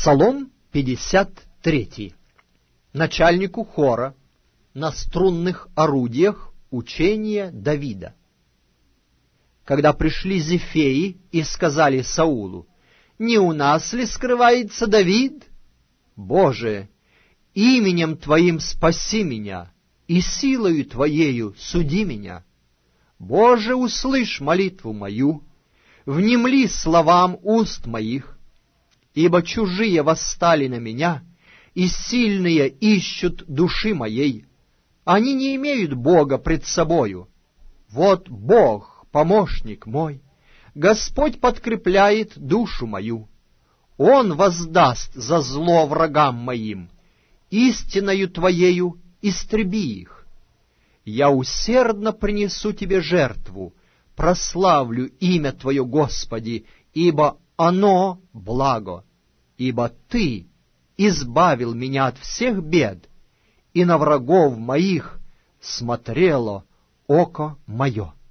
Псалом 53. Начальнику хора на струнных орудиях учения Давида. Когда пришли зефеи и сказали Саулу: «Не у нас ли скрывается Давид? Боже, именем Твоим спаси меня, и силою Твоею суди меня. Боже, услышь молитву мою, внемли словам уст моих, ибо чужие восстали на меня, и сильные ищут души моей. Они не имеют Бога пред собою. Вот Бог, помощник мой, Господь подкрепляет душу мою. Он воздаст за зло врагам моим, истиною Твоею истреби их. Я усердно принесу Тебе жертву, прославлю имя Твое, Господи, ибо оно благо, ибо Ты избавил меня от всех бед, и на врагов моих смотрело око мое».